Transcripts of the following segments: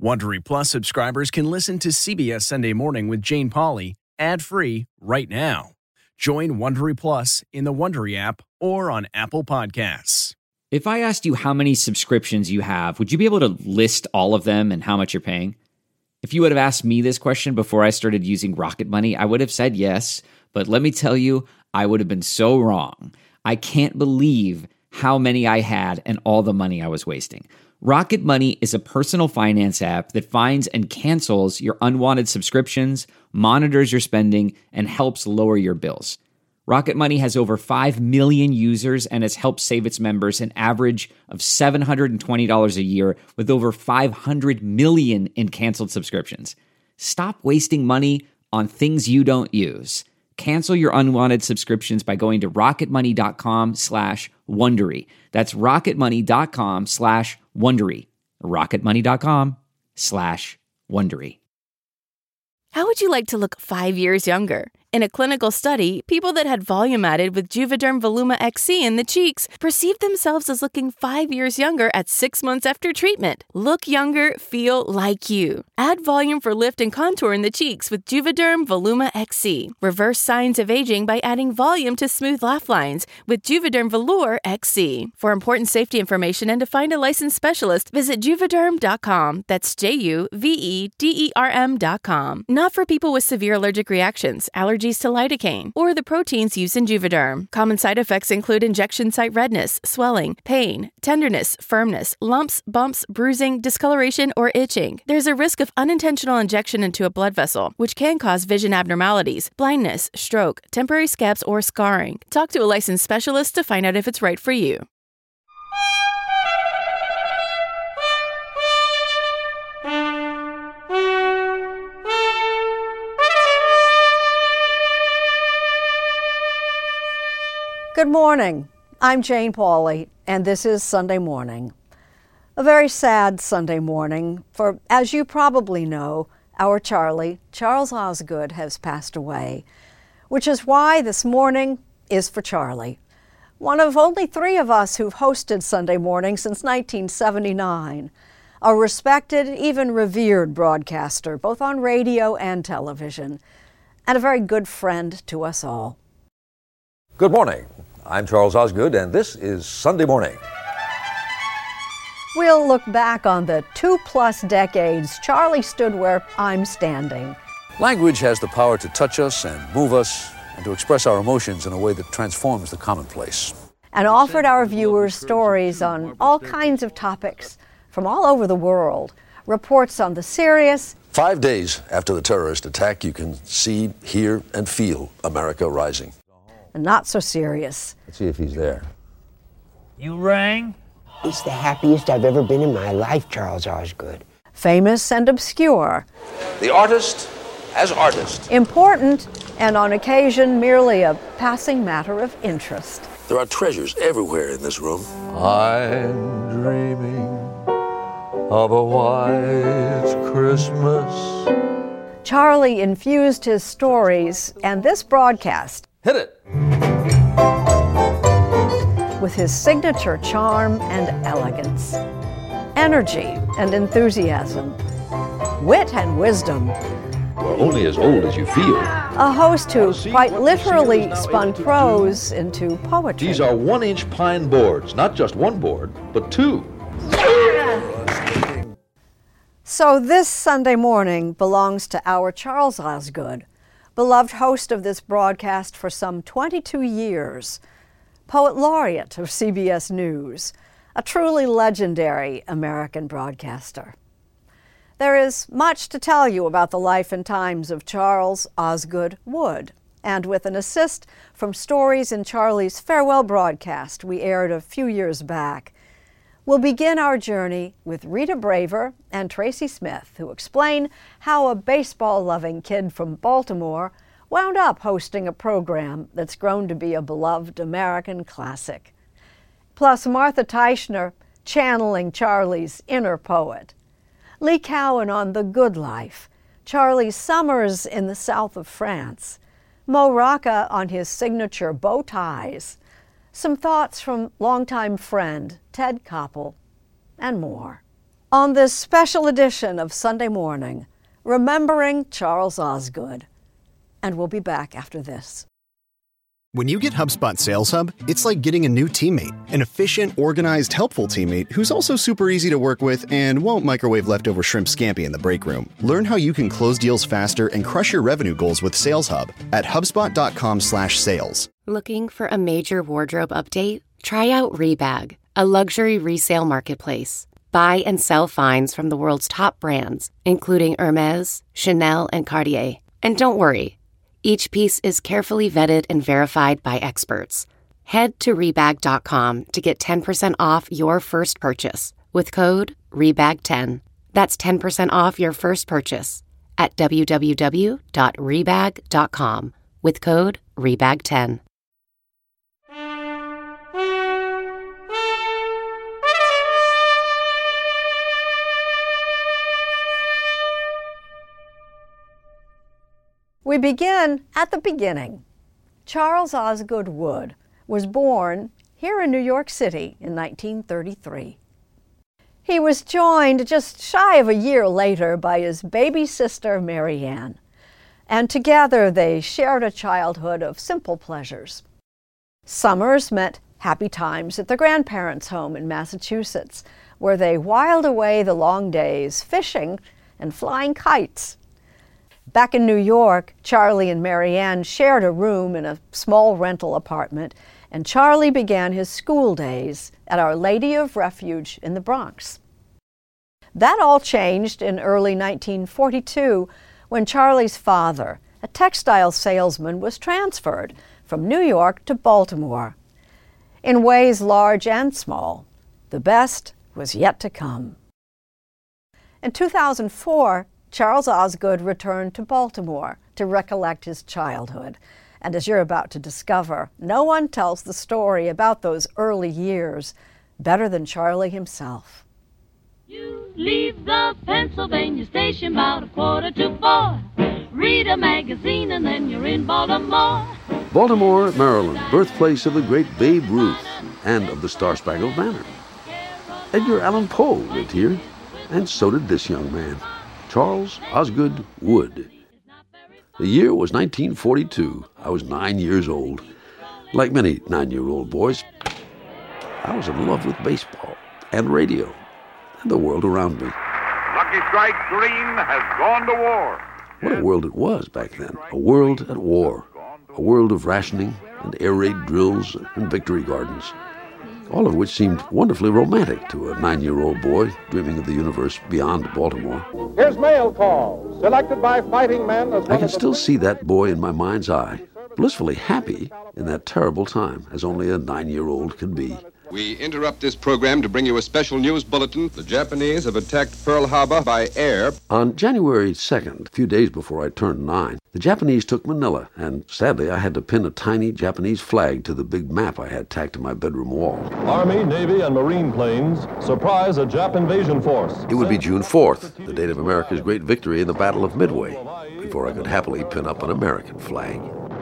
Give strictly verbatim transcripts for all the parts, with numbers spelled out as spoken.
Wondery Plus subscribers can listen to C B S Sunday Morning with Jane Pauley ad-free right now. Join Wondery Plus in the Wondery app or on Apple Podcasts. If I asked you how many subscriptions you have, would you be able to list all of them and how much you're paying? If you would have asked me this question before I started using Rocket Money, I would have said yes, but let me tell you, I would have been so wrong. I can't believe how many I had and all the money I was wasting. Rocket Money is a personal finance app that finds and cancels your unwanted subscriptions, monitors your spending, and helps lower your bills. Rocket Money has over five million users and has helped save its members an average of seven hundred twenty dollars a year with over five hundred million in canceled subscriptions. Stop wasting money on things you don't use. Cancel your unwanted subscriptions by going to rocketmoney.com slash Wondery. That's rocketmoney.com slash Wondery. rocketmoney.com slash Wondery. How would you like to look five years younger? In a clinical study, people that had volume added with Juvederm Voluma X C in the cheeks perceived themselves as looking five years younger at six months after treatment. Look younger, feel like you. Add volume for lift and contour in the cheeks with Juvederm Voluma X C. Reverse signs of aging by adding volume to smooth laugh lines with Juvederm Velour X C. For important safety information and to find a licensed specialist, visit juvederm dot com. That's J U V E D E R M dot com. Not for people with severe allergic reactions, allergies to lidocaine, or the proteins used in Juvederm. Common side effects include injection site redness, swelling, pain, tenderness, firmness, lumps, bumps, bruising, discoloration, or itching. There's a risk of unintentional injection into a blood vessel, which can cause vision abnormalities, blindness, stroke, temporary scabs, or scarring. Talk to a licensed specialist to find out if it's right for you. Good morning. I'm Jane Pauley, and this is Sunday Morning. A very sad Sunday morning, for as you probably know, our Charlie, Charles Osgood, has passed away, which is why this morning is for Charlie, one of only three of us who've hosted Sunday Morning since nineteen seventy-nine, a respected, even revered broadcaster, both on radio and television, and a very good friend to us all. Good morning. I'm Charles Osgood, and this is Sunday Morning. We'll look back on the two-plus decades Charlie stood where I'm standing. Language has the power to touch us and move us and to express our emotions in a way that transforms the commonplace. And offered our viewers stories on all kinds of topics from all over the world. Reports on the serious. Five days after the terrorist attack, you can see, hear, and feel America rising. And not so serious. Let's see if he's there. You rang? It's the happiest I've ever been in my life, Charles Osgood. Famous and obscure. The artist as artist. Important and on occasion merely a passing matter of interest. There are treasures everywhere in this room. I'm dreaming of a white Christmas. Charlie infused his stories and this broadcast. Hit it! With his signature charm and elegance, energy and enthusiasm, wit and wisdom. You're only as old as you feel. A host who quite literally spun prose into poetry. These are one-inch pine boards, not just one board, but two. So this Sunday Morning belongs to our Charles Osgood, beloved host of this broadcast for some twenty-two years, poet laureate of C B S News, a truly legendary American broadcaster. There is much to tell you about the life and times of Charles Osgood Wood, and with an assist from stories in Charlie's farewell broadcast we aired a few years back, we'll begin our journey with Rita Braver and Tracy Smith, who explain how a baseball-loving kid from Baltimore wound up hosting a program that's grown to be a beloved American classic. Plus Martha Teichner channeling Charlie's inner poet. Lee Cowan on The Good Life, Charlie's summers in the south of France. Mo Rocca on his signature bow ties. Some thoughts from longtime friend Ted Koppel, and more. On this special edition of Sunday Morning, remembering Charles Osgood. And we'll be back after this. When you get HubSpot Sales Hub, it's like getting a new teammate, an efficient, organized, helpful teammate who's also super easy to work with and won't microwave leftover shrimp scampi in the break room. Learn how you can close deals faster and crush your revenue goals with Sales Hub at HubSpot.com slash sales. Looking for a major wardrobe update? Try out Rebag, a luxury resale marketplace. Buy and sell finds from the world's top brands, including Hermes, Chanel, and Cartier. And don't worry, each piece is carefully vetted and verified by experts. Head to Rebag dot com to get ten percent off your first purchase with code Rebag ten. That's ten percent off your first purchase at w w w dot rebag dot com with code Rebag ten. We begin at the beginning. Charles Osgood Wood was born here in New York City in nineteen thirty-three. He was joined just shy of a year later by his baby sister, Mary Ann, and together they shared a childhood of simple pleasures. Summers meant happy times at their grandparents' home in Massachusetts, where they whiled away the long days fishing and flying kites. Back in New York, Charlie and Mary Ann shared a room in a small rental apartment, and Charlie began his school days at Our Lady of Refuge in the Bronx. That all changed in early nineteen forty-two when Charlie's father, a textile salesman, was transferred from New York to Baltimore. In ways large and small, the best was yet to come. In two thousand four, Charles Osgood returned to Baltimore to recollect his childhood. And as you're about to discover, no one tells the story about those early years better than Charlie himself. You leave the Pennsylvania station about a quarter to four. Read a magazine and then you're in Baltimore. Baltimore, Maryland, birthplace of the great Babe Ruth and of the Star-Spangled Banner. Edgar Allan Poe lived here, and so did this young man, Charles Osgood Wood. The year was nineteen forty-two. I was nine years old. Like many nine-year-old boys, I was in love with baseball and radio and the world around me. Lucky Strike Green has gone to war. What a world it was back then. A world at war. A world of rationing and air raid drills and victory gardens. All of which seemed wonderfully romantic to a nine-year-old boy dreaming of the universe beyond Baltimore. Here's mail call, selected by fighting men. As I can still see that boy in my mind's eye, blissfully happy in that terrible time, as only a nine-year-old can be. We interrupt this program to bring you a special news bulletin. The Japanese have attacked Pearl Harbor by air. On January second, a few days before I turned nine, the Japanese took Manila, and sadly I had to pin a tiny Japanese flag to the big map I had tacked to my bedroom wall. Army, Navy, and Marine planes surprise a Jap invasion force. It would be June fourth, the date of America's great victory in the Battle of Midway, before I could happily pin up an American flag.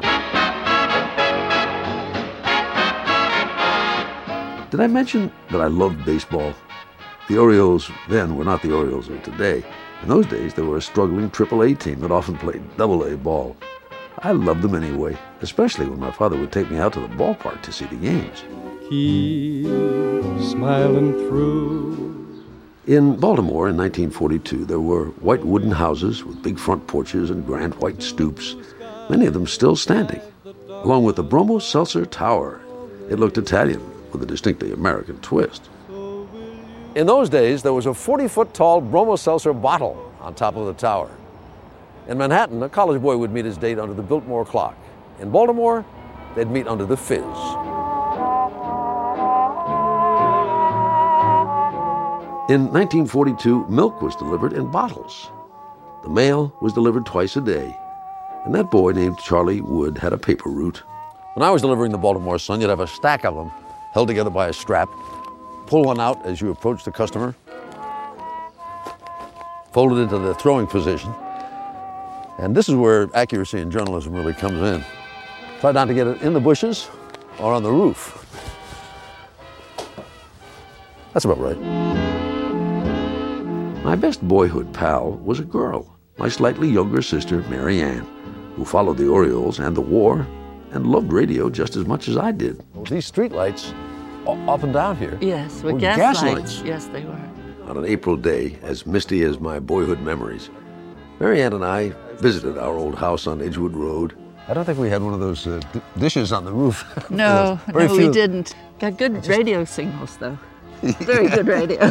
Did I mention that I loved baseball? The Orioles then were not the Orioles of today. In those days, they were a struggling triple A team that often played double A ball. I loved them anyway, especially when my father would take me out to the ballpark to see the games. Keep smiling through. In Baltimore in nineteen forty-two, there were white wooden houses with big front porches and grand white stoops, many of them still standing, along with the Bromo Seltzer Tower. It looked Italian, with a distinctly American twist. In those days, there was a forty-foot-tall Bromo Seltzer bottle on top of the tower. In Manhattan, a college boy would meet his date under the Biltmore clock. In Baltimore, they'd meet under the Fizz. In nineteen forty-two, milk was delivered in bottles. The mail was delivered twice a day, and that boy named Charlie Wood had a paper route. When I was delivering the Baltimore Sun, you'd have a stack of them held together by a strap. Pull one out as you approach the customer. Fold it into the throwing position. And this is where accuracy in journalism really comes in. Try not to get it in the bushes or on the roof. That's about right. My best boyhood pal was a girl, my slightly younger sister, Mary Ann, who followed the Orioles and the war and loved radio just as much as I did. Well, these street lights up and down here. Yes, with were gas, gas lights. lights. Yes, they were. On an April day, as misty as my boyhood memories, Mary Ann and I visited our old house on Edgewood Road. I don't think we had one of those uh, d- dishes on the roof. No, Very no, few. we didn't. Got good just... radio signals, though. Very good radio.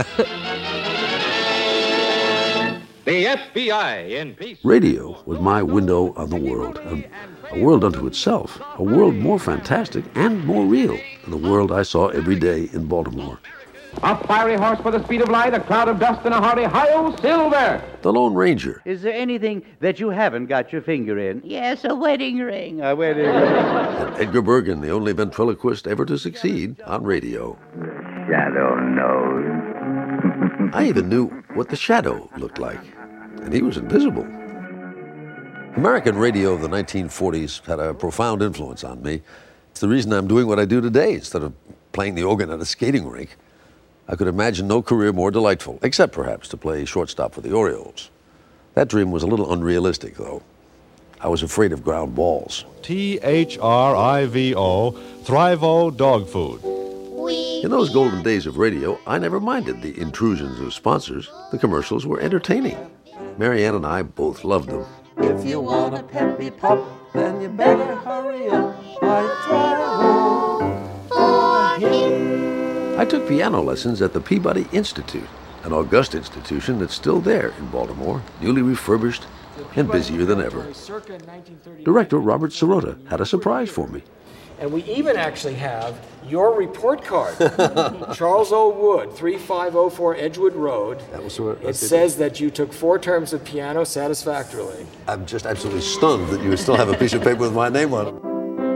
The F B I in peace. Radio was my window on the world, a, a world unto itself, a world more fantastic and more real than the world I saw every day in Baltimore. A fiery horse for the speed of light, a cloud of dust, and a hearty hi-yo, Silver! The Lone Ranger. Is there anything that you haven't got your finger in? Yes, a wedding ring. A wedding ring. And Edgar Bergen, the only ventriloquist ever to succeed on radio. Shadow knows. I even knew what the Shadow looked like, and he was invisible. American radio of the nineteen forties had a profound influence on me. It's the reason I'm doing what I do today instead of playing the organ at a skating rink. I could imagine no career more delightful, except perhaps to play shortstop for the Orioles. That dream was a little unrealistic, though. I was afraid of ground balls. T H R I V O, Thrivo Dog Food. In those golden days of radio, I never minded the intrusions of sponsors. The commercials were entertaining. Mary Ann and I both loved them. If you want a peppy pup, then you better hurry up. I Thrivo for him. I took piano lessons at the Peabody Institute, an august institution that's still there in Baltimore, newly refurbished and busier than ever. Director Robert Sirota had a surprise for me. And we even actually have your report card. Charles O. Wood, thirty-five oh four Edgewood Road. That was what It says that you took four terms of piano satisfactorily. I'm just absolutely stunned that you still have a piece of paper with my name on it.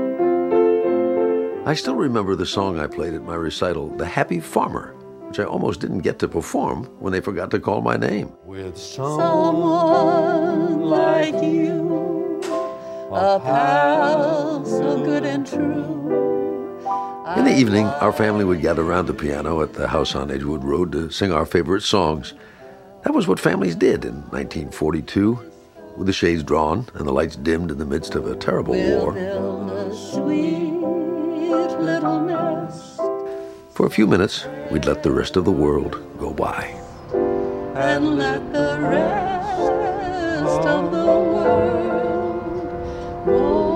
I still remember the song I played at my recital, The Happy Farmer, which I almost didn't get to perform when they forgot to call my name. With someone like you, a pal so good and true. In the evening, our family would gather around the piano at the house on Edgewood Road to sing our favorite songs. That was what families did in nineteen forty-two, with the shades drawn and the lights dimmed in the midst of a terrible We'll war. build a sweet little nest For a few minutes, we'd let the rest of the world go by. and let the rest of the world go.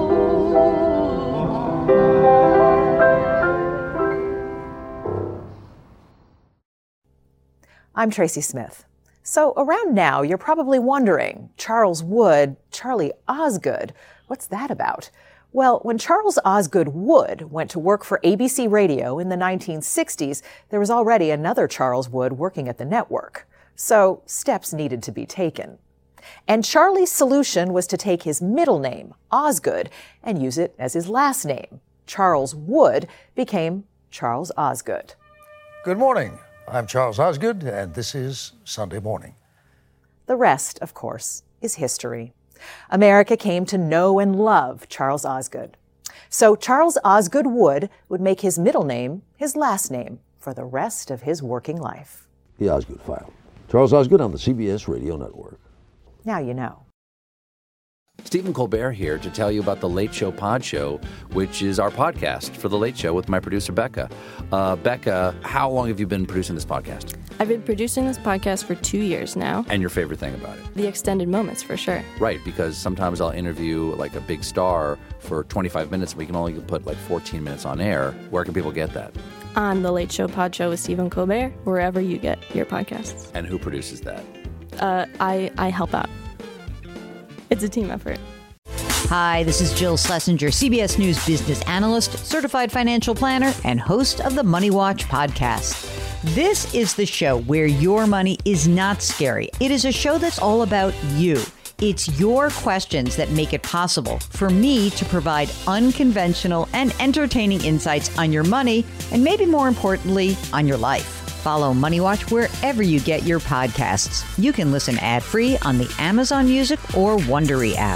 I'm Tracy Smith. So around now, you're probably wondering, Charles Wood, Charlie Osgood, what's that about? Well, when Charles Osgood Wood went to work for A B C Radio in the nineteen sixties, there was already another Charles Wood working at the network. So steps needed to be taken. And Charlie's solution was to take his middle name, Osgood, and use it as his last name. Charles Wood became Charles Osgood. Good morning. I'm Charles Osgood, and this is Sunday Morning. The rest, of course, is history. America came to know and love Charles Osgood. So Charles Osgood Wood would make his middle name his last name for the rest of his working life. The Osgood File. Charles Osgood on the C B S Radio Network. Now you know. Stephen Colbert here to tell you about the Late Show Pod Show, which is our podcast for The Late Show with my producer, Becca. Uh, Becca, how long have you been producing this podcast? I've been producing this podcast for two years now. And your favorite thing about it? The extended moments, for sure. Right, because sometimes I'll interview like a big star for twenty-five minutes and we can only put like fourteen minutes on air. Where can people get that? On The Late Show Pod Show with Stephen Colbert, wherever you get your podcasts. And who produces that? Uh, I, I help out. It's a team effort. Hi, this is Jill Schlesinger, C B S News business analyst, certified financial planner, and host of the Money Watch podcast. This is the show where your money is not scary. It is a show that's all about you. It's your questions that make it possible for me to provide unconventional and entertaining insights on your money, and maybe more importantly, on your life. Follow Money Watch wherever you get your podcasts. You can listen ad-free on the Amazon Music or Wondery app.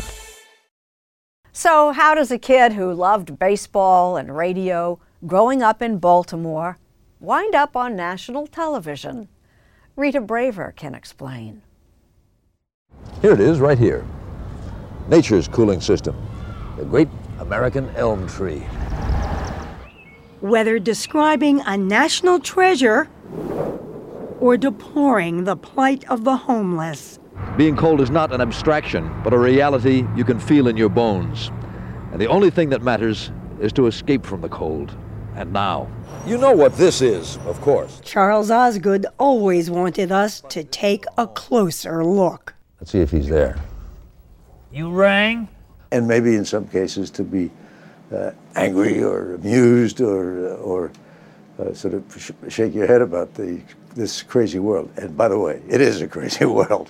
So how does a kid who loved baseball and radio, growing up in Baltimore, wind up on national television? Rita Braver can explain. Here it is, right here. Nature's cooling system. The great American elm tree. Whether describing a national treasure or deploring the plight of the homeless. Being cold is not an abstraction, but a reality you can feel in your bones. And the only thing that matters is to escape from the cold. And now. You know what this is, of course. Charles Osgood always wanted us to take a closer look. Let's see if he's there. You rang? And maybe in some cases to be uh, angry or amused or, uh, or uh, sort of sh- shake your head about the this crazy world. And by the way, it is a crazy world.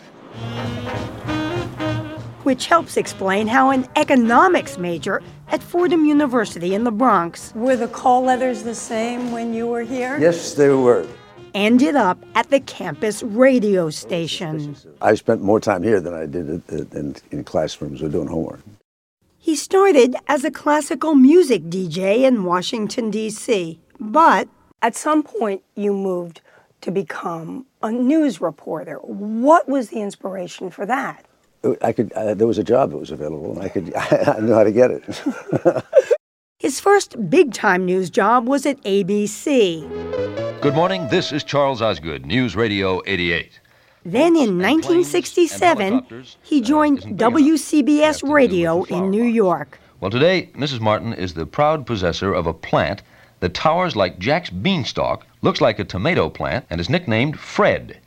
Which helps explain how an economics major at Fordham University in the Bronx. Were the call letters the same when you were here? Yes, they were. Ended up at the campus radio station. I spent more time here than I did in, in classrooms or doing homework. He started as a classical music D J in Washington, D C, but at some point you moved to become a news reporter. What was the inspiration for that? I could. Uh, there was a job that was available, and I could. I knew how to get it. His first big-time news job was at A B C. Good morning. This is Charles Osgood, News Radio eighty-eight. Then in nineteen sixty-seven, he joined W C B S Radio in New York. Well, today, Missus Martin is the proud possessor of a plant that towers like Jack's beanstalk, looks like a tomato plant, and is nicknamed Fred.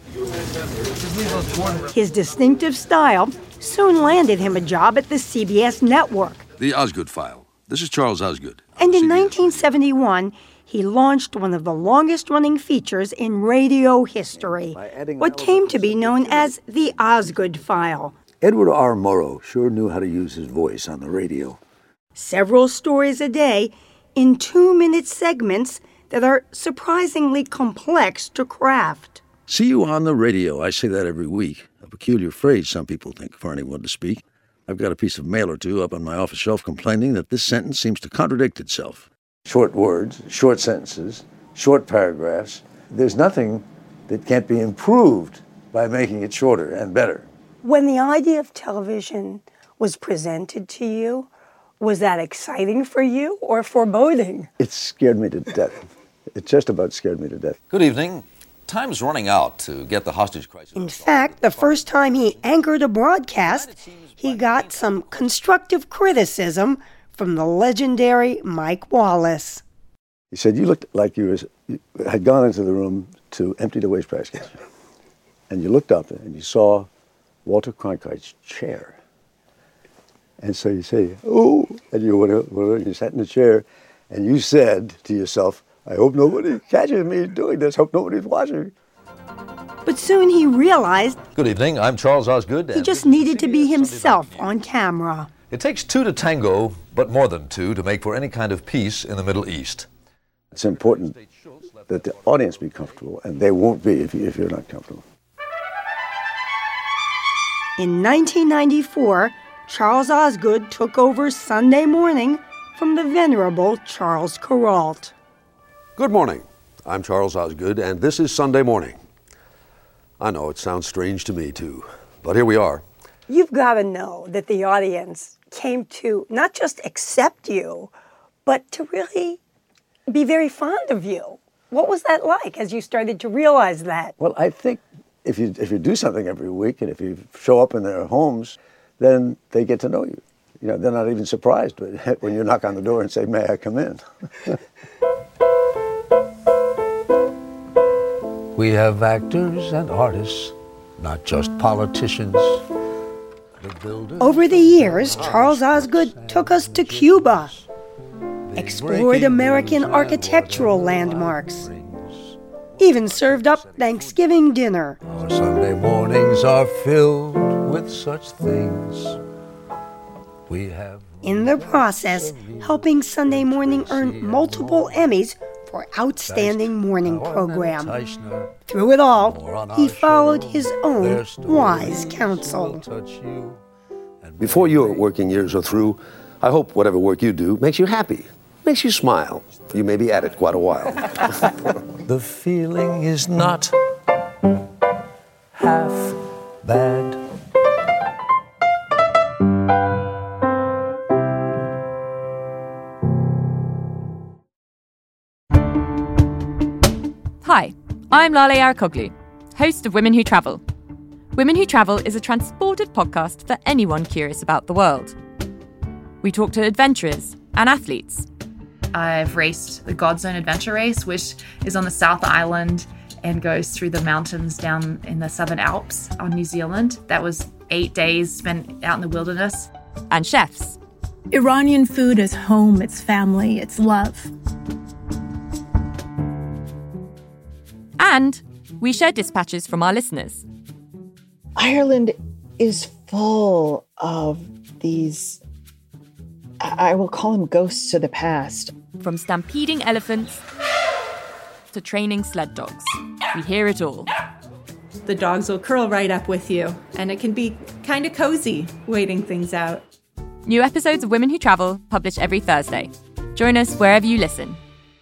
His distinctive style soon landed him a job at the C B S network. The Osgood File. This is Charles Osgood. And in nineteen seventy-one, he launched one of the longest-running features in radio history, what came to be known as the Osgood File. Edward R. Murrow sure knew how to use his voice on the radio. Several stories a day in two-minute segments that are surprisingly complex to craft. See you on the radio. I say that every week. A peculiar phrase, some people think, for anyone to speak. I've got a piece of mail or two up on my office shelf complaining that this sentence seems to contradict itself. Short words, short sentences, short paragraphs. There's nothing that can't be improved by making it shorter and better. When the idea of television was presented to you, was that exciting for you or foreboding? It scared me to death. It just about scared me to death. Good evening. Time's running out to get the hostage crisis. In fact, the first time he anchored a broadcast, he got some constructive criticism from the legendary Mike Wallace. He said, you looked like you, was, you had gone into the room to empty the waste basket. And you looked up and you saw Walter Cronkite's chair. And so you say, oh, and you, went, went, you sat in the chair and you said to yourself, I hope nobody catches me doing this. Hope nobody's watching. But soon he realized Good evening, I'm Charles Osgood. He just needed to be himself on camera. It takes two to tango, but more than two to make for any kind of peace in the Middle East. It's important that the audience be comfortable, and they won't be if, you, if you're not comfortable. In nineteen ninety-four, Charles Osgood took over Sunday Morning from the venerable Charles Kuralt. Good morning. I'm Charles Osgood, and this is Sunday Morning. I know it sounds strange to me, too, but here we are. You've got to know that the audience came to not just accept you, but to really be very fond of you. What was that like as you started to realize that? Well, I think if you if you do something every week and if you show up in their homes, then they get to know you. You know, they're not even surprised when you knock on the door and say, may I come in? We have actors and artists, not just politicians. The Over the years, Charles Osgood took us to Cuba, explored American architectural landmarks, even served up Thanksgiving dinner. Our Sunday mornings are filled with such things. We have in the process, helping Sunday Morning earn multiple Emmys for Outstanding Morning Program. Through it all, he followed his own wise counsel. Before your working years are through, I hope whatever work you do makes you happy, makes you smile. You may be at it quite a while. The feeling is not half bad. Hi, I'm Lale Arakoglu, host of Women Who Travel. Women Who Travel is a transported podcast for anyone curious about the world. We talk to adventurers and athletes. I've raced the Godzone Adventure Race, which is on the South Island and goes through the mountains down in the Southern Alps on New Zealand. That was eight days spent out in the wilderness. And chefs. Iranian food is home, it's family, it's love. And we share dispatches from our listeners. Ireland is full of these, I will call them ghosts of the past. From stampeding elephants to training sled dogs. We hear it all. The dogs will curl right up with you, and it can be kind of cozy waiting things out. New episodes of Women Who Travel published every Thursday. Join us wherever you listen.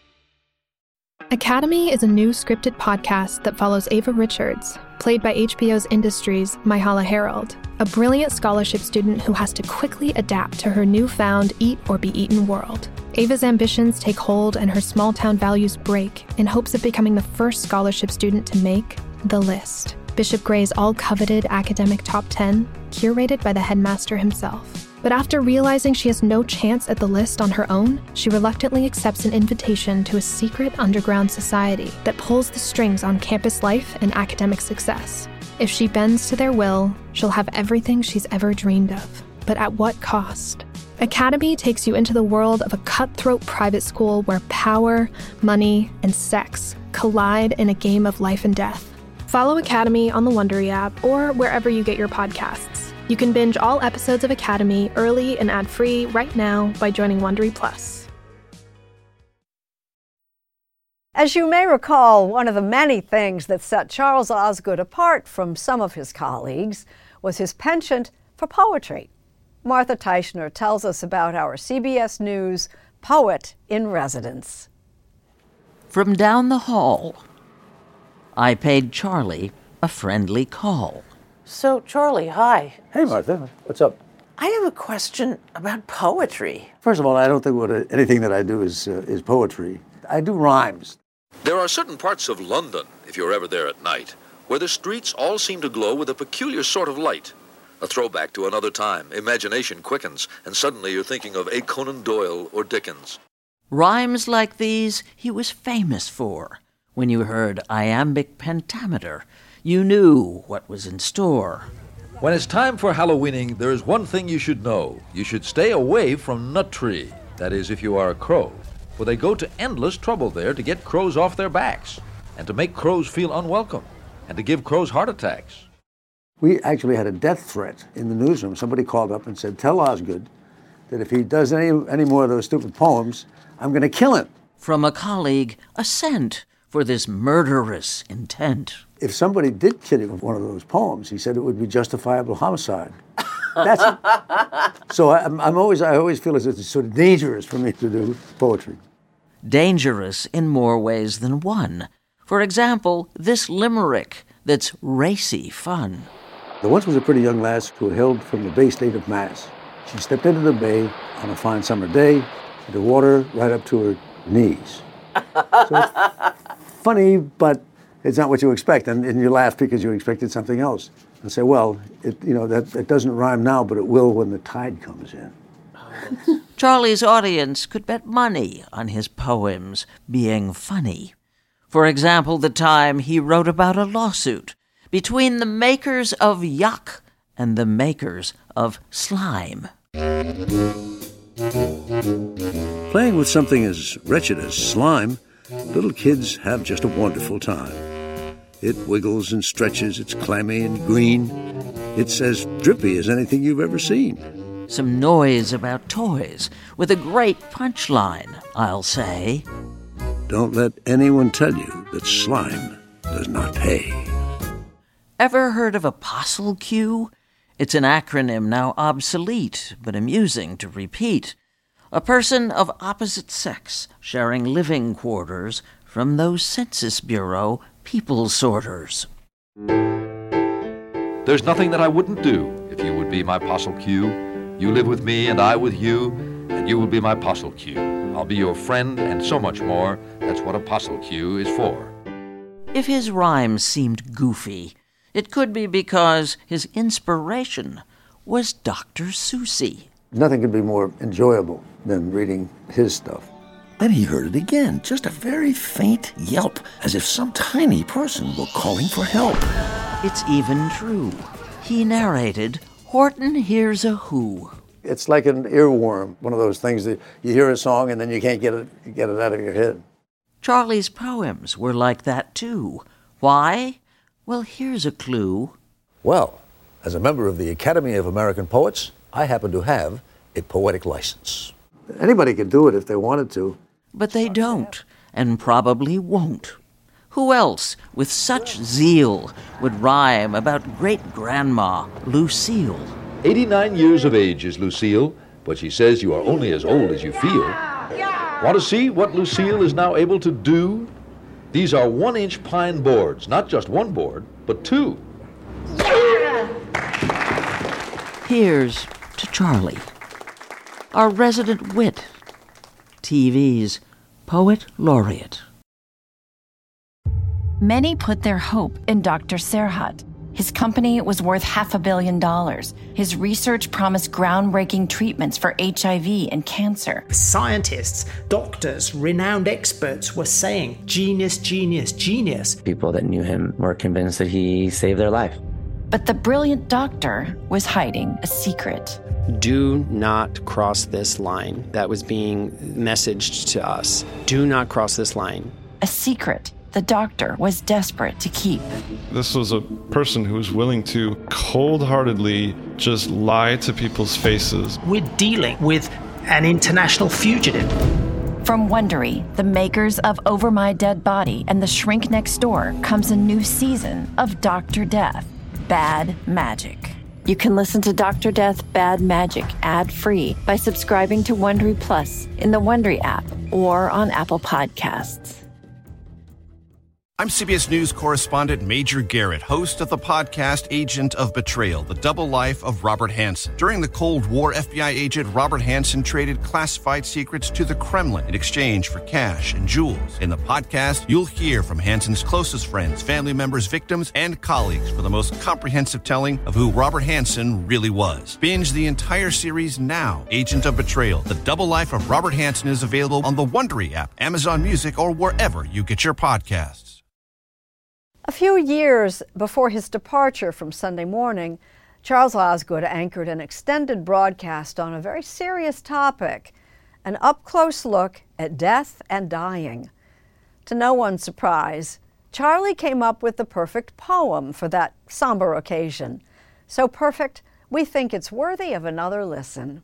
Academy is a new scripted podcast that follows Ava Richards, played by H B O's Industries' Myha'la Herrold, a brilliant scholarship student who has to quickly adapt to her newfound eat-or-be-eaten world. Ava's ambitions take hold and her small-town values break in hopes of becoming the first scholarship student to make the list. Bishop Gray's all-coveted academic top ten, curated by the headmaster himself. But after realizing she has no chance at the list on her own, she reluctantly accepts an invitation to a secret underground society that pulls the strings on campus life and academic success. If she bends to their will, she'll have everything she's ever dreamed of. But at what cost? Academy takes you into the world of a cutthroat private school where power, money, and sex collide in a game of life and death. Follow Academy on the Wondery app or wherever you get your podcasts. You can binge all episodes of Academy early and ad-free right now by joining Wondery Plus. As you may recall, one of the many things that set Charles Osgood apart from some of his colleagues was his penchant for poetry. Martha Teichner tells us about our C B S News poet in residence. From down the hall, I paid Charlie a friendly call. So, Charlie, hi. Hey, Martha. What's up? I have a question about poetry. First of all, I don't think what, anything that I do is, uh, is poetry. I do rhymes. There are certain parts of London, if you're ever there at night, where the streets all seem to glow with a peculiar sort of light. A throwback to another time. Imagination quickens, and suddenly you're thinking of A. Conan Doyle or Dickens. Rhymes like these he was famous for. When you heard iambic pentameter, you knew what was in store. When it's time for Halloweening, there is one thing you should know. You should stay away from Nut Tree. That is, if you are a crow. For they go to endless trouble there to get crows off their backs, and to make crows feel unwelcome, and to give crows heart attacks. We actually had a death threat in the newsroom. Somebody called up and said, tell Osgood that if he does any, any more of those stupid poems, I'm going to kill him. From a colleague, assent for this murderous intent. If somebody did kill him with one of those poems, he said it would be justifiable homicide. That's so I'm, I'm always I always feel as if it's sort of dangerous for me to do poetry. Dangerous in more ways than one. For example, this limerick that's racy fun. There once was a pretty young lass who hailed from the Bay State of Mass. She stepped into the bay on a fine summer day, with the water right up to her knees. So it's funny, but it's not what you expect, and, and you laugh because you expected something else. And say, well, it, you know, that it doesn't rhyme now, but it will when the tide comes in. Charlie's audience could bet money on his poems being funny. For example, the time he wrote about a lawsuit between the makers of yuck and the makers of slime. Playing with something as wretched as slime, little kids have just a wonderful time. It wiggles and stretches, it's clammy and green. It's as drippy as anything you've ever seen. Some noise about toys with a great punchline, I'll say. Don't let anyone tell you that slime does not pay. Ever heard of Apostle Q? It's an acronym now obsolete, but amusing to repeat. A person of opposite sex sharing living quarters from those Census Bureau people sorters. There's nothing that I wouldn't do if you would be my Apostle Q. You live with me and I with you, and you will be my Apostle Q. I'll be your friend and so much more. That's what Apostle Q is for. If his rhymes seemed goofy, it could be because his inspiration was Doctor Seussy. Nothing could be more enjoyable than reading his stuff. Then he heard it again, just a very faint yelp, as if some tiny person were calling for help. It's even true. He narrated Horton Hears a Who. It's like an earworm, one of those things that you hear a song and then you can't get it, get it out of your head. Charlie's poems were like that too. Why? Well, here's a clue. Well, as a member of the Academy of American Poets, I happen to have a poetic license. Anybody could do it if they wanted to. But they don't, and probably won't. Who else, with such zeal, would rhyme about great-grandma Lucille? eighty-nine years of age is Lucille, but she says you are only as old as you feel. Want to see what Lucille is now able to do? These are one-inch pine boards, not just one board, but two. Here's to Charlie, our resident wit, T V's poet laureate. Many put their hope in Doctor Serhat. His company was worth half a billion dollars. His research promised groundbreaking treatments for H I V and cancer. Scientists, doctors, renowned experts were saying, genius, genius, genius. People that knew him were convinced that he saved their life. But the brilliant doctor was hiding a secret. Do not cross this line. That was being messaged to us. Do not cross this line. A secret the doctor was desperate to keep. This was a person who was willing to cold-heartedly just lie to people's faces. We're dealing with an international fugitive. From Wondery, the makers of Over My Dead Body and The Shrink Next Door, comes a new season of Doctor Death, Bad Magic. You can listen to Doctor Death, Bad Magic ad-free by subscribing to Wondery Plus in the Wondery app or on Apple Podcasts. I'm C B S News correspondent Major Garrett, host of the podcast Agent of Betrayal, The Double Life of Robert Hanssen. During the Cold War, F B I agent Robert Hanssen traded classified secrets to the Kremlin in exchange for cash and jewels. In the podcast, you'll hear from Hanssen's closest friends, family members, victims, and colleagues for the most comprehensive telling of who Robert Hanssen really was. Binge the entire series now. Agent of Betrayal, The Double Life of Robert Hanssen is available on the Wondery app, Amazon Music, or wherever you get your podcasts. A few years before his departure from Sunday Morning, Charles Osgood anchored an extended broadcast on a very serious topic, an up-close look at death and dying. To no one's surprise, Charlie came up with the perfect poem for that somber occasion. So perfect, we think it's worthy of another listen.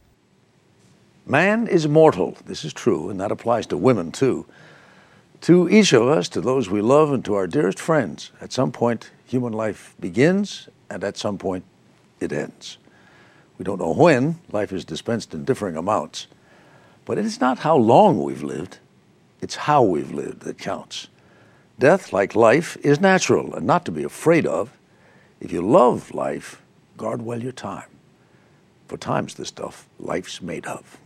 Man is mortal. This is true, and that applies to women, too. To each of us, to those we love, and to our dearest friends, at some point, human life begins, and at some point, it ends. We don't know when. Life is dispensed in differing amounts. But it is not how long we've lived. It's how we've lived that counts. Death, like life, is natural and not to be afraid of. If you love life, guard well your time. For time's the stuff life's made of.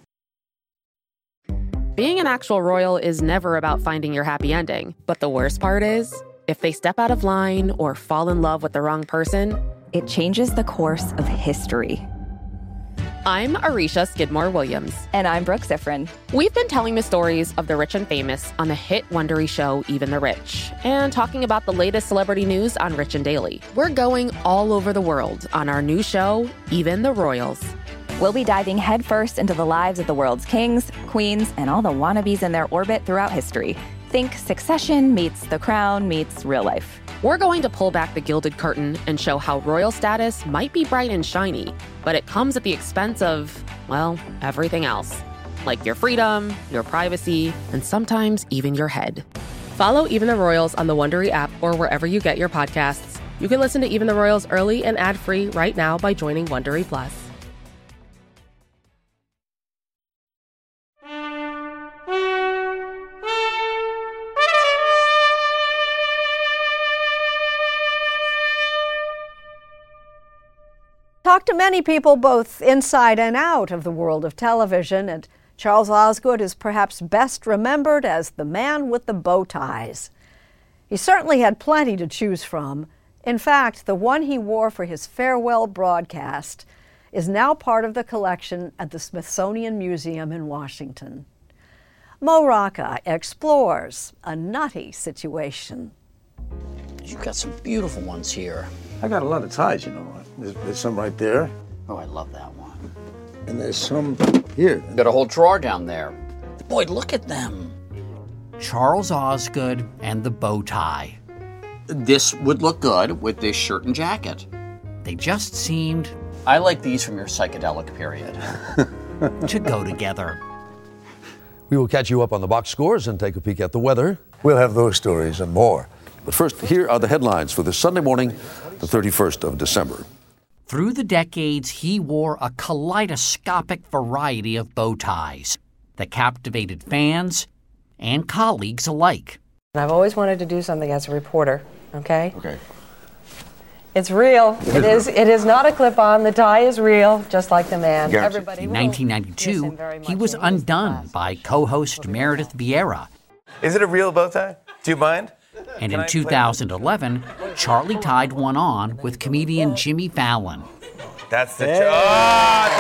Being an actual royal is never about finding your happy ending. But the worst part is, if they step out of line or fall in love with the wrong person, it changes the course of history. I'm Arisha Skidmore Williams. And I'm Brooke Ziffrin. We've been telling the stories of the rich and famous on the hit Wondery show Even the Rich, and talking about the latest celebrity news on Rich and Daily. We're going all over the world on our new show, Even the Royals. We'll be diving headfirst into the lives of the world's kings, queens, and all the wannabes in their orbit throughout history. Think Succession meets The Crown meets real life. We're going to pull back the gilded curtain and show how royal status might be bright and shiny, but it comes at the expense of, well, everything else. Like your freedom, your privacy, and sometimes even your head. Follow Even the Royals on the Wondery app or wherever you get your podcasts. You can listen to Even the Royals early and ad-free right now by joining Wondery Plus. Talked to many people both inside and out of the world of television, and Charles Osgood is perhaps best remembered as the man with the bow ties. He certainly had plenty to choose from. In fact, the one he wore for his farewell broadcast is now part of the collection at the Smithsonian Museum in Washington. Mo Rocca explores a nutty situation. You've got some beautiful ones here. I got a lot of ties, you know. There's, there's some right there. Oh, I love that one. And there's some here. Got a whole drawer down there. Boy, look at them. Charles Osgood and the bow tie. This would look good with this shirt and jacket. They just seemed... I like these from your psychedelic period. to go together. We will catch you up on the box scores and take a peek at the weather. We'll have those stories and more. But first, here are the headlines for this Sunday morning, the thirty-first of December. Through the decades, he wore a kaleidoscopic variety of bow ties that captivated fans and colleagues alike. I've always wanted to do something as a reporter, okay? Okay. It's real. It is It is not a clip-on. The tie is real, just like the man. Everybody In nineteen ninety-two, he was undone by co-host Meredith Vieira. Is it a real bow tie? Do you mind? And in two thousand eleven, Charlie tied one on with comedian Jimmy Fallon. That's the... Ch- oh,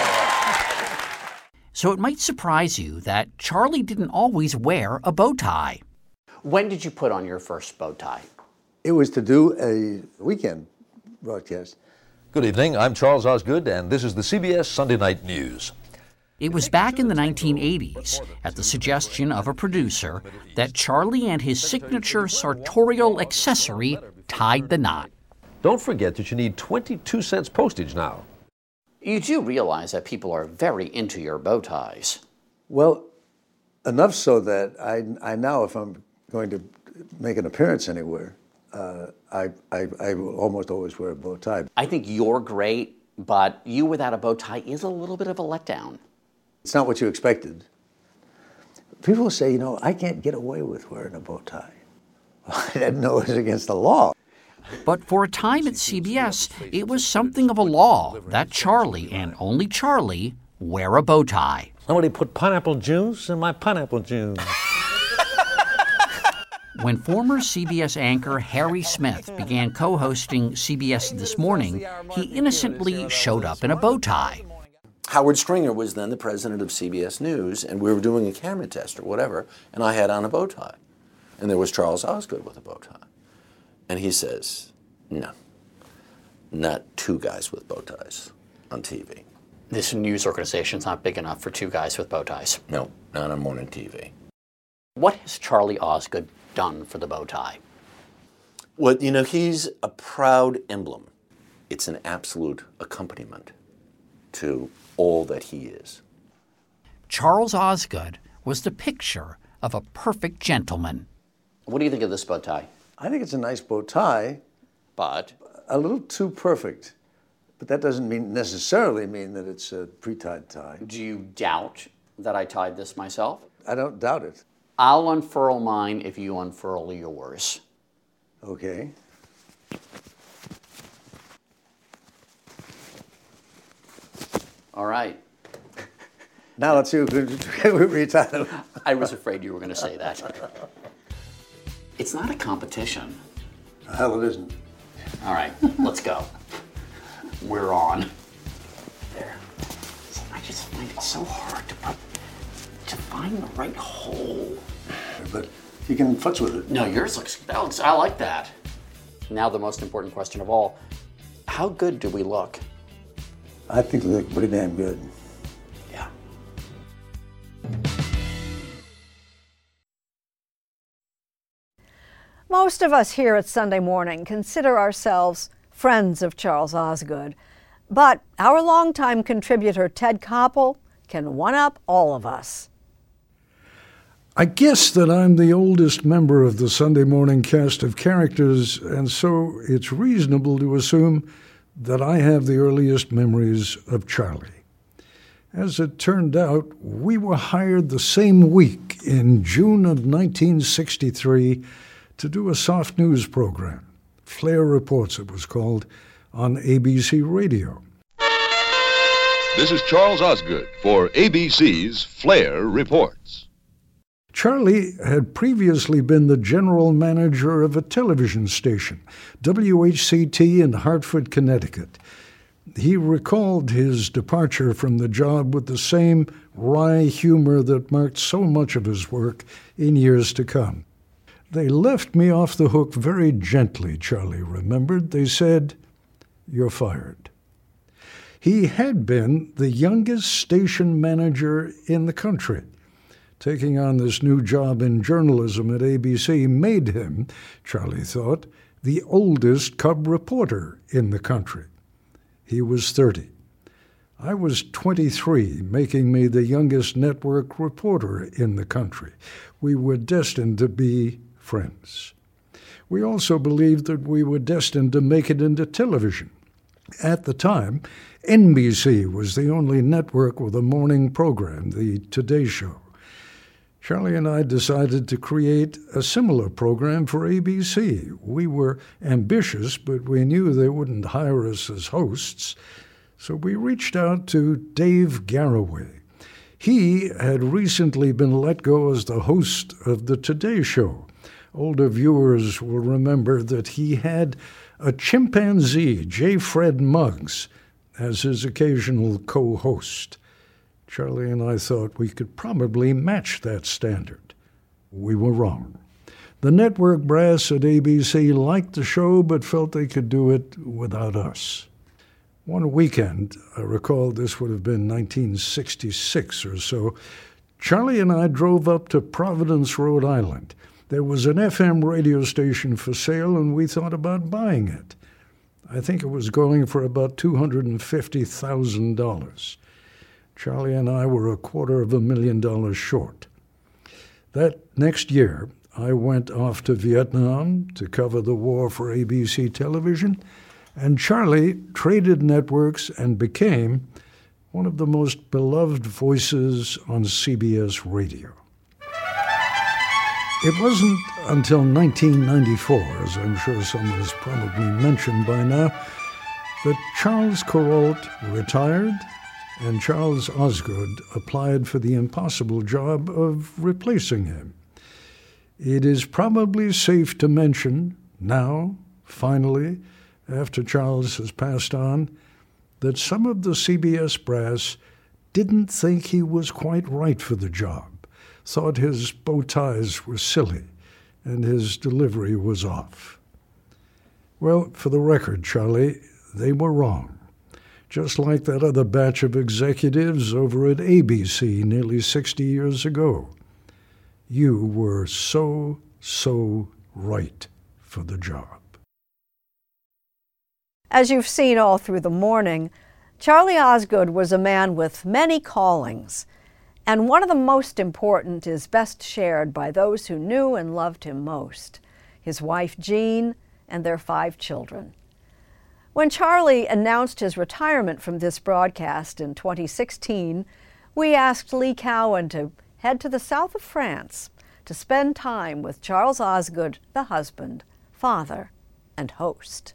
that's So it might surprise you that Charlie didn't always wear a bow tie. When did you put on your first bow tie? It was to do a weekend broadcast. Good evening. I'm Charles Osgood, and this is the C B S Sunday Night News. It was back in the nineteen eighties, at the suggestion of a producer, that Charlie and his signature sartorial accessory tied the knot. Don't forget that you need twenty-two cents postage now. You do realize that people are very into your bow ties. Well, enough so that I, I now, if I'm going to make an appearance anywhere, uh, I, I, I will almost always wear a bow tie. I think you're great, but you without a bow tie is a little bit of a letdown. It's not what you expected. People say, you know, I can't get away with wearing a bow tie. I didn't know it was against the law. But for a time at C B S, it was something of a law that Charlie, and only Charlie, wear a bow tie. Somebody put pineapple juice in my pineapple juice. When former C B S anchor Harry Smith began co-hosting C B S This Morning, he innocently showed up in a bow tie. Howard Stringer was then the president of C B S News, and we were doing a camera test or whatever, and I had on a bow tie. And there was Charles Osgood with a bow tie. And he says, no, not two guys with bow ties on T V. This news organization's not big enough for two guys with bow ties. No, not on morning T V. What has Charlie Osgood done for the bow tie? Well, you know, he's a proud emblem. It's an absolute accompaniment to all that he is. Charles Osgood was the picture of a perfect gentleman. What do you think of this bow tie? I think it's a nice bow tie. But? A little too perfect. But that doesn't mean necessarily mean that it's a pre-tied tie. Do you doubt that I tied this myself? I don't doubt it. I'll unfurl mine if you unfurl yours. Okay. All right. Now let's see if we retie them. I was afraid you were going to say that. It's not a competition. Hell, it isn't. All right, let's go. We're on. There. See, I just find it so hard to put, to find the right hole. But you can futz with it. No, yours looks, that looks, I like that. Now the most important question of all, how good do we look? I think we look pretty damn good. Yeah. Most of us here at Sunday Morning consider ourselves friends of Charles Osgood, but our longtime contributor Ted Koppel can one-up all of us. I guess that I'm the oldest member of the Sunday Morning cast of characters, and so it's reasonable to assume that I have the earliest memories of Charlie. As it turned out, we were hired the same week in June of nineteen sixty-three to do a soft news program, Flair Reports it was called, on A B C Radio. This is Charles Osgood for A B C's Flair Reports. Charlie had previously been the general manager of a television station, W H C T in Hartford, Connecticut. He recalled his departure from the job with the same wry humor that marked so much of his work in years to come. They left me off the hook very gently, Charlie remembered. They said, "You're fired." He had been the youngest station manager in the country. Taking on this new job in journalism at A B C made him, Charlie thought, the oldest cub reporter in the country. He was thirty. I was twenty-three, making me the youngest network reporter in the country. We were destined to be friends. We also believed that we were destined to make it into television. At the time, N B C was the only network with a morning program, the Today Show. Charlie and I decided to create a similar program for A B C. We were ambitious, but we knew they wouldn't hire us as hosts, so we reached out to Dave Garroway. He had recently been let go as the host of the Today Show. Older viewers will remember that he had a chimpanzee, J. Fred Muggs, as his occasional co-host. Charlie and I thought we could probably match that standard. We were wrong. The network brass at A B C liked the show but felt they could do it without us. One weekend, I recall this would have been nineteen sixty-six or so, Charlie and I drove up to Providence, Rhode Island. There was an F M radio station for sale, and we thought about buying it. I think it was going for about two hundred fifty thousand dollars. Charlie and I were a quarter of a million dollars short. That next year, I went off to Vietnam to cover the war for A B C television, and Charlie traded networks and became one of the most beloved voices on C B S radio. It wasn't until nineteen ninety-four, as I'm sure someone has probably mentioned by now, that Charles Kuralt retired and Charles Osgood applied for the impossible job of replacing him. It is probably safe to mention now, finally, after Charles has passed on, that some of the C B S brass didn't think he was quite right for the job, thought his bow ties were silly, and his delivery was off. Well, for the record, Charlie, they were wrong. Just like that other batch of executives over at A B C nearly sixty years ago. You were so, so right for the job. As you've seen all through the morning, Charlie Osgood was a man with many callings, and one of the most important is best shared by those who knew and loved him most, his wife Jean and their five children. When Charlie announced his retirement from this broadcast in twenty sixteen, we asked Lee Cowan to head to the south of France to spend time with Charles Osgood, the husband, father, and host.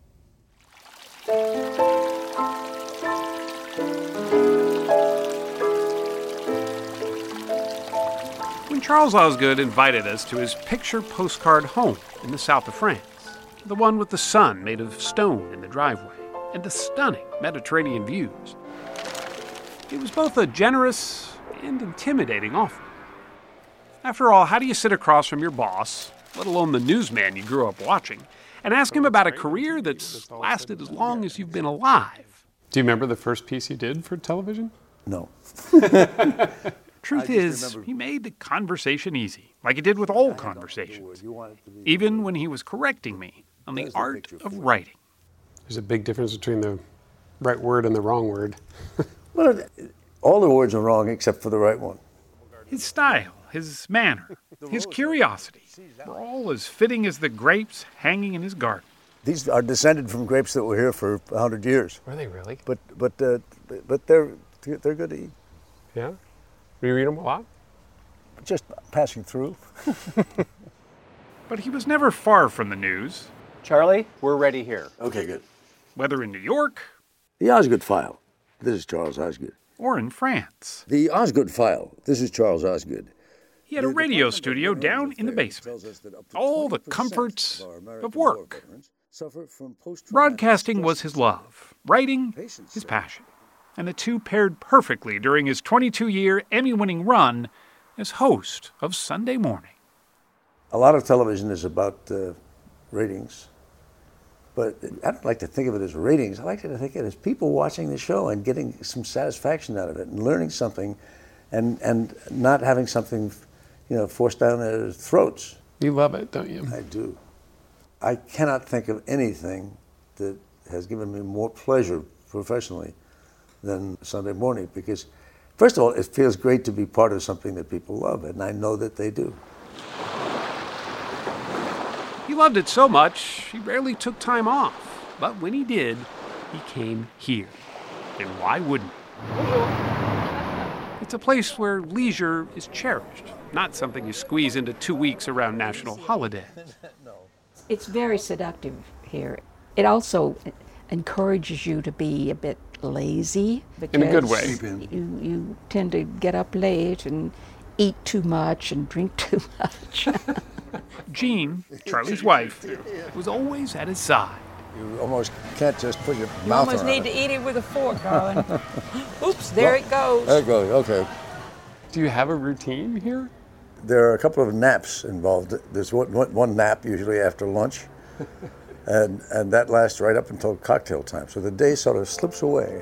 When Charles Osgood invited us to his picture postcard home in the south of France, the one with the sun made of stone in the driveway and the stunning Mediterranean views, it was both a generous and intimidating offer. After all, how do you sit across from your boss, let alone the newsman you grew up watching, and ask him about a career that's lasted as long as you've been alive? Do you remember the first piece you did for television? No. Truth is, remember, he made the conversation easy, like he did with all conversations, even when he was correcting me on the art of writing. There's a big difference between the right word and the wrong word. Well, all the words are wrong except for the right one. His style, his manner, his curiosity were all as fitting as the grapes hanging in his garden. These are descended from grapes that were here for a hundred years. Were they really? But but uh, but they're they're good to eat. Yeah. Do you read them a lot? Just passing through. But he was never far from the news. Charlie, we're ready here. Okay, good. Whether in New York, The Osgood File. This is Charles Osgood. Or in France. The Osgood File. This is Charles Osgood. He had a radio studio down in the basement. All the comforts of work. Broadcasting was his love. Writing, his passion. And the two paired perfectly during his twenty-two-year Emmy-winning run as host of Sunday Morning. A lot of television is about uh, ratings. But I don't like to think of it as ratings. I like to think of it as people watching the show and getting some satisfaction out of it and learning something and, and not having something, you know, forced down their throats. You love it, don't you? I do. I cannot think of anything that has given me more pleasure professionally than Sunday Morning because, first of all, it feels great to be part of something that people love, and I know that they do. He loved it so much, he rarely took time off. But when he did, he came here. And why wouldn't he? It's a place where leisure is cherished, not something you squeeze into two weeks around national holidays. It's very seductive here. It also encourages you to be a bit lazy. In a good way. You, you tend to get up late and eat too much and drink too much. Jean, Charlie's wife, was always at his side. You almost can't just put your You mouth almost on need it. to eat it with a fork, darling. Oops, there it goes. There it goes, okay. Do you have a routine here? There are a couple of naps involved. There's one, one, one nap usually after lunch, and, and that lasts right up until cocktail time. So the day sort of slips away.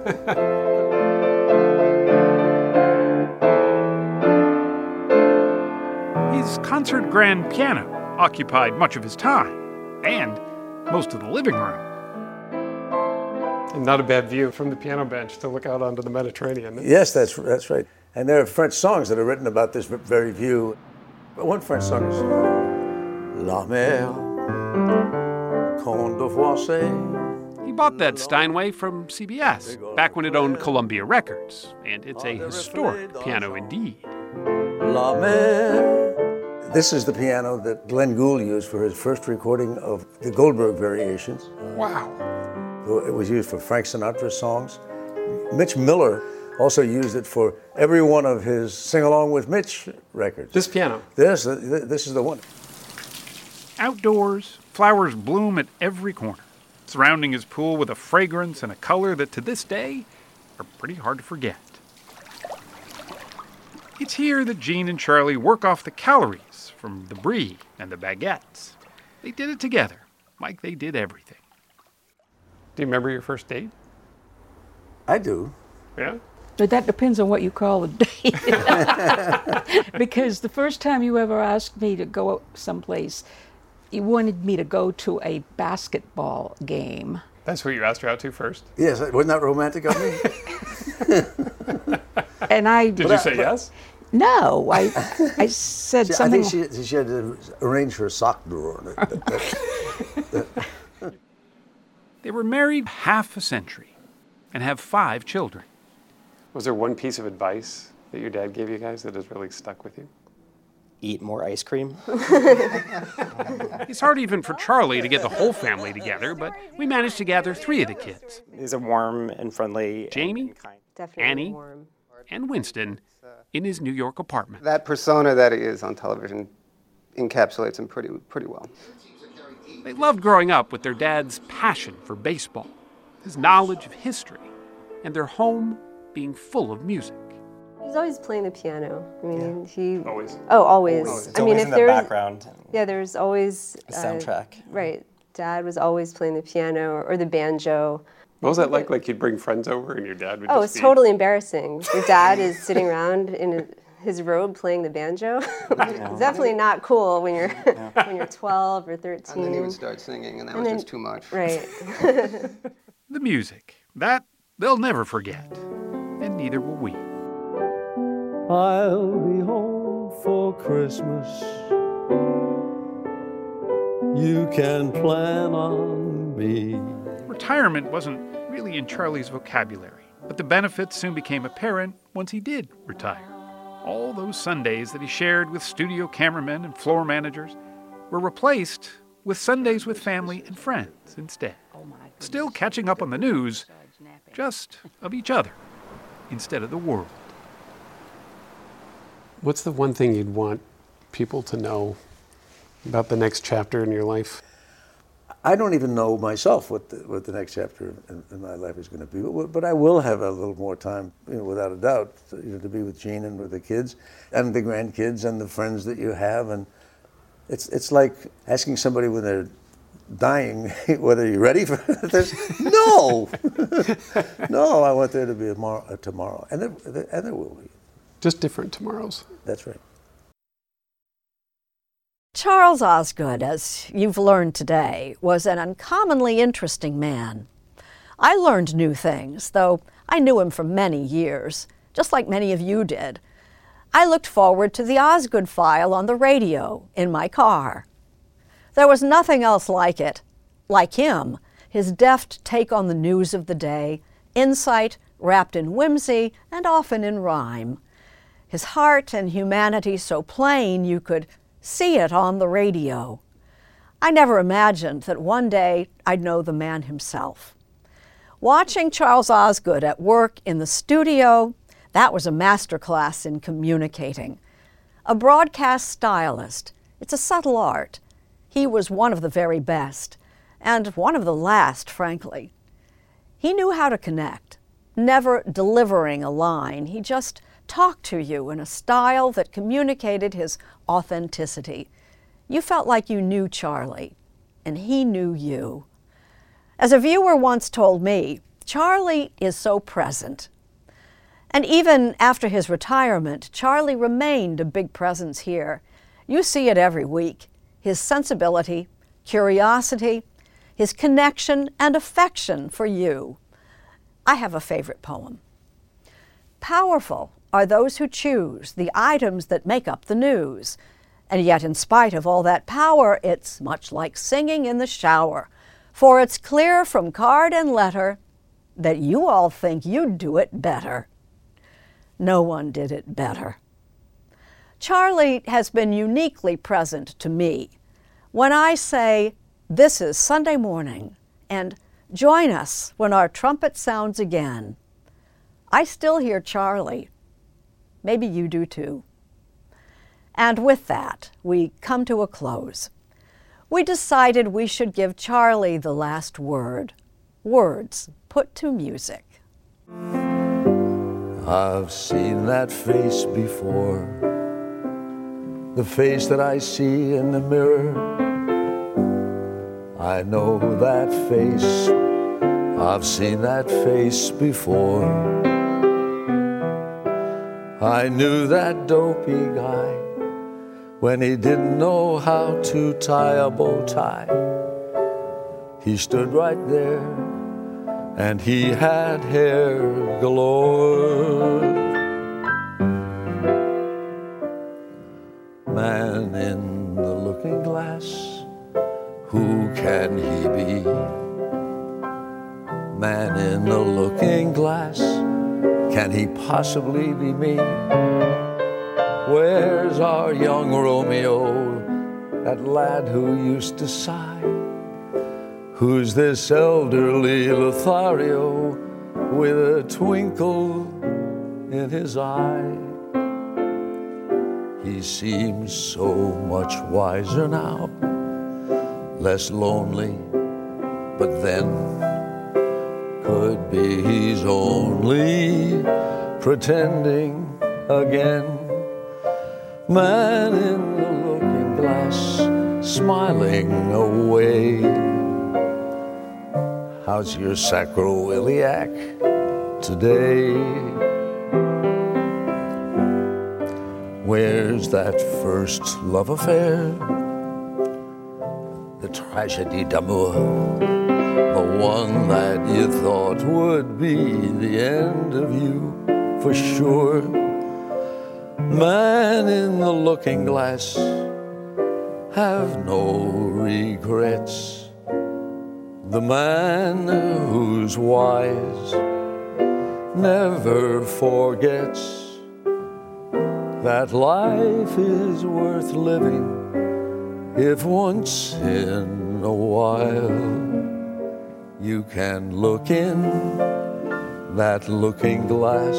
His concert grand piano occupied much of his time, and most of the living room. And not a bad view from the piano bench to look out onto the Mediterranean. Yes, that's that's right. And there are French songs that are written about this very view. But one French song is La mer, Conte de Foissé. He bought that Steinway from C B S, back when it owned Columbia Records, and it's a historic piano indeed. La mer. This is the piano that Glenn Gould used for his first recording of the Goldberg Variations. Wow. It was used for Frank Sinatra's songs. Mitch Miller also used it for every one of his Sing Along with Mitch records. This piano? This, this is the one. Outdoors, flowers bloom at every corner, surrounding his pool with a fragrance and a color that to this day are pretty hard to forget. It's here that Jean and Charlie work off the calories from the brie and the baguettes. They did it together, like they did everything. Do you remember your first date? I do. Yeah? But that depends on what you call a date. Because the first time you ever asked me to go someplace, you wanted me to go to a basketball game. That's what you asked her out to first? Yes, wasn't that romantic of me? And I Did you say yes? No, I I said she, something. I think she, she had to arrange her sock drawer. They were married half a century and have five children. Was there one piece of advice that your dad gave you guys that has really stuck with you? Eat more ice cream. It's hard even for Charlie to get the whole family together, but we managed to gather three of the kids. He's a warm and friendly. Jamie, Definitely Annie, warm. and Winston in his New York apartment. That persona that he is on television encapsulates him pretty pretty well. They loved growing up with their dad's passion for baseball, his knowledge of history, and their home being full of music. He's always playing the piano. I mean, yeah. he always. Oh, always. always. It's I always mean, in if the there's background. Yeah, there's always a soundtrack. Uh, right. Dad was always playing the piano or, or the banjo. What was that like? Like you'd bring friends over and your dad would Oh, just it's be... totally embarrassing. Your dad is sitting around in his robe playing the banjo. It's definitely not cool when you're yeah. when you're twelve or thirteen. And then he would start singing, and that and was then, just too much. Right. The music. That they'll never forget. And neither will we. I'll be home for Christmas. You can plan on me. Retirement wasn't really in Charlie's vocabulary, but the benefits soon became apparent once he did retire. All those Sundays that he shared with studio cameramen and floor managers were replaced with Sundays with family and friends instead. Still catching up on the news, just of each other instead of the world. What's the one thing you'd want people to know about the next chapter in your life? I don't even know myself what the, what the next chapter in, in my life is going to be, but, but I will have a little more time, you know, without a doubt, to, you know, to be with Jean and with the kids and the grandkids and the friends that you have. And it's it's like asking somebody when they're dying whether you're ready for this. No, no, I want there to be a, mar- a tomorrow, and there, and there will be. Just different tomorrows. That's right. Charles Osgood, as you've learned today, was an uncommonly interesting man. I learned new things, though I knew him for many years, just like many of you did. I looked forward to the Osgood File on the radio in my car. There was nothing else like it, like him, his deft take on the news of the day, insight wrapped in whimsy and often in rhyme. His heart and humanity so plain you could see it on the radio. I never imagined that one day I'd know the man himself. Watching Charles Osgood at work in the studio, that was a masterclass in communicating. A broadcast stylist, it's a subtle art. He was one of the very best, and one of the last, frankly. He knew how to connect, never delivering a line. He just talked to you in a style that communicated his authenticity. You felt like you knew Charlie, and he knew you. As a viewer once told me, Charlie is so present. And even after his retirement, Charlie remained a big presence here. You see it every week. His sensibility, curiosity, his connection and affection for you. I have a favorite poem. Powerful are those who choose the items that make up the news. And yet, in spite of all that power, it's much like singing in the shower. For it's clear from card and letter that you all think you'd do it better. No one did it better. Charlie has been uniquely present to me. When I say, "This is Sunday morning," and "Join us when our trumpet sounds again," I still hear Charlie. Maybe you do too. And with that, we come to a close. We decided we should give Charlie the last word. Words put to music. I've seen that face before, the face that I see in the mirror. I know that face, I've seen that face before. I knew that dopey guy when he didn't know how to tie a bow tie. He stood right there and he had hair galore. Man in the looking glass, who can he be? Man in the looking glass, can he possibly be me? Where's our young Romeo, that lad who used to sigh? Who's this elderly Lothario with a twinkle in his eye? He seems so much wiser now, less lonely, but then could be he's only pretending again. Man in the looking glass, smiling away. How's your sacroiliac today? Where's that first love affair? The tragédie d'amour, the one that you thought would be the end of you for sure. Man in the looking glass, have no regrets. The man who's wise never forgets that life is worth living if once in a while you can look in that looking glass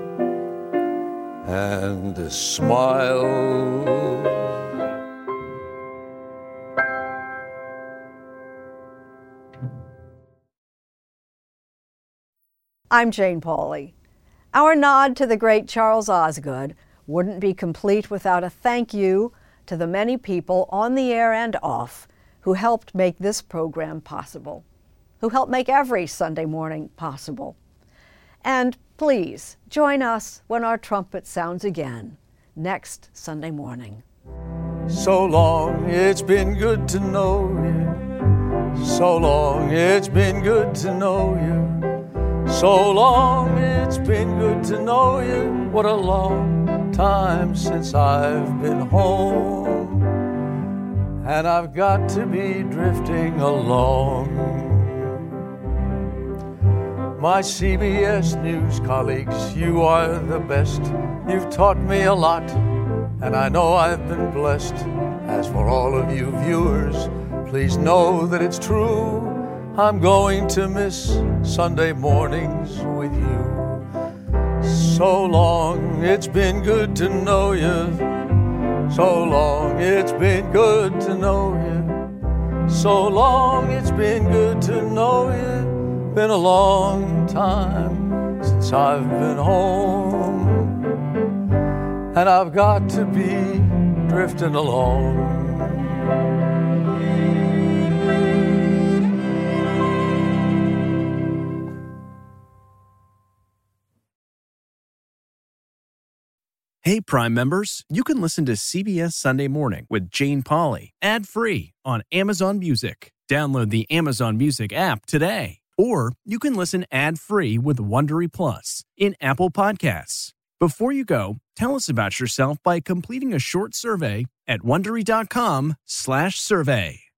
and smile. I'm Jane Pauley. Our nod to the great Charles Osgood wouldn't be complete without a thank you to the many people on the air and off who helped make this program possible, who helped make every Sunday morning possible. And please join us when our trumpet sounds again next Sunday morning. So long, it's been good to know you. So long, it's been good to know you. So long, it's been good to know you. What a long time since I've been home. And I've got to be drifting along. My C B S News colleagues, you are the best. You've taught me a lot, and I know I've been blessed. As for all of you viewers, please know that it's true. I'm going to miss Sunday mornings with you. So long, it's been good to know you. So long, it's been good to know you. So long, it's been good to know you. Been a long time since I've been home. And I've got to be drifting along. Hey, Prime members, you can listen to C B S Sunday Morning with Jane Pauley ad-free on Amazon Music. Download the Amazon Music app today. Or you can listen ad-free with Wondery Plus in Apple Podcasts. Before you go, tell us about yourself by completing a short survey at Wondery dot com slash survey.